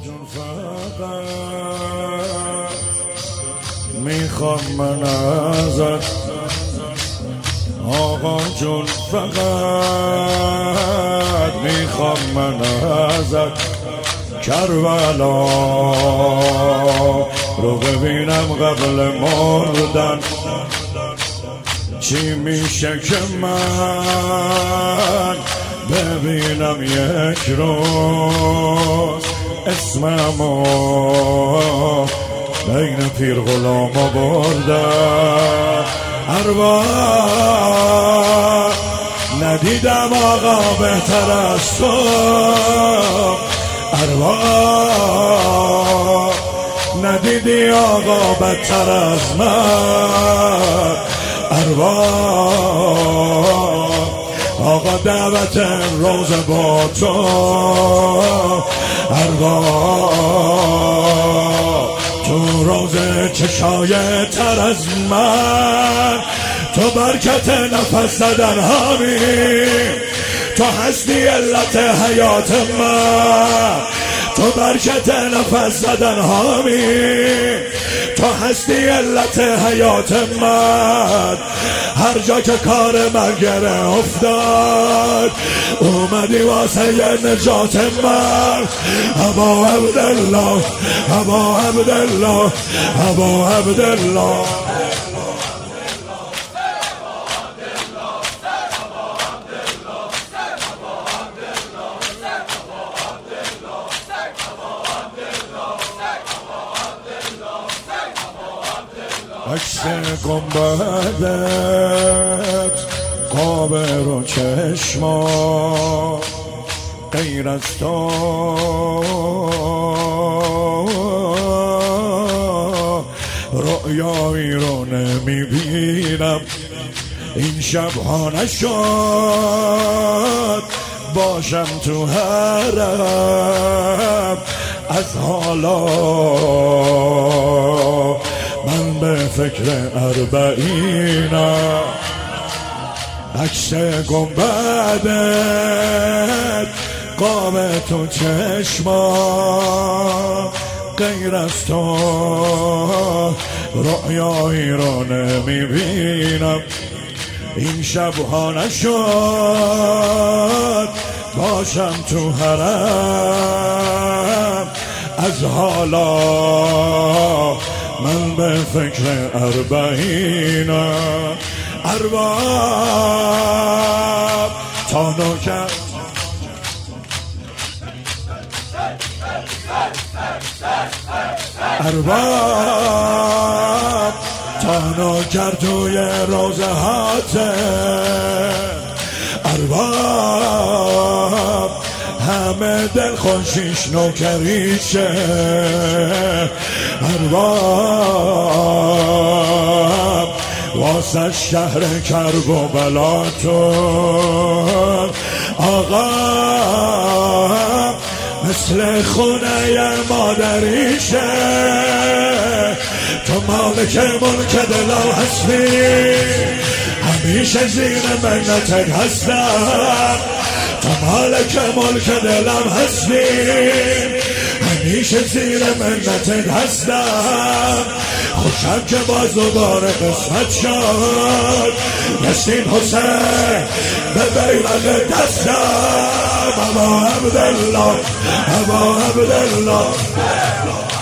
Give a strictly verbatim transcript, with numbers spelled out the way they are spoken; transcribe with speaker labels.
Speaker 1: جون فقط میخوام من ازت، آقا جون فقط میخوام من ازت، کربلا رو ببینم قبل مردن چی میشه که من ببینم یک روز اسممو بین پیر غلاما بردن. ارواح ندیدم آقا بهتر از تو، ارواح ندیدی آقا بدتر از من، ارواح آقا دعوت روز با تو، ارواح تو روز چشای تر از من، تو برکت نفس زدن همین، تو هستی علت حیات من، تو برکت نفس زدن همین، تو هستی علت حیات من. هر جا که کار من گره افتاد اومدی واسه نجات من. ابا عبدالله ابا عبدالله ابا عبدالله عکس گنبدت قابر و چشما غیر از تو رؤیایی رو نمیبینم. این شبها نشد باشم تو حرم، از حالا من به فکر اربعینم. عکس گنبدت قاب تو چشما غیر از تو رؤیایی رو نمیبینم. این شبها نشد باشم تو حرم، از حالا من به فکر اربعینم. ارباب تا نوکر ارباب تا نوکر توی روزه هاته، ارباب همه دل خوشیش نوکریشه، ارباب واسه شهر کرب و بلاتون آقا مثل خونه مادریشه. تو مالک ملک دلم هستی، همیشه زیر منتت هستم. تو مالک ملک دلم هستی، همیشه زیر منتت هستم. خوشم که باز دوباره قسمت شد نسیم حسین به بیرق دستم. ابا عبدالله ابا عبدالله